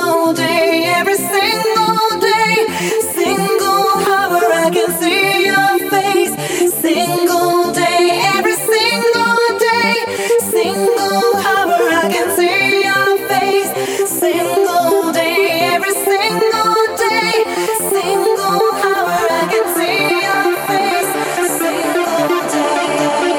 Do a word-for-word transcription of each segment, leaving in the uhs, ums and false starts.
single day, every single day, single hour I can see your face. Single day, every single day, single hour I can see your face. Single day, every single day, single hour I can see your face. Single day.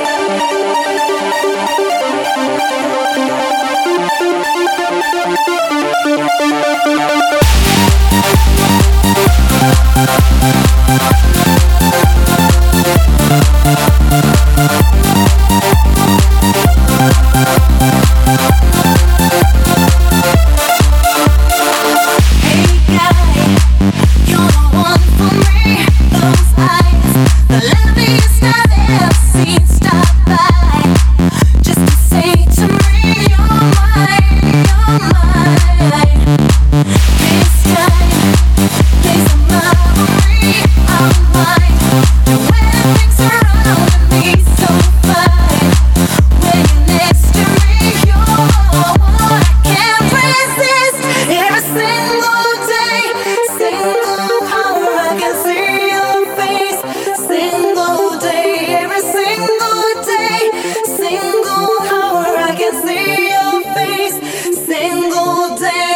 Single hour I can see your face. Single day.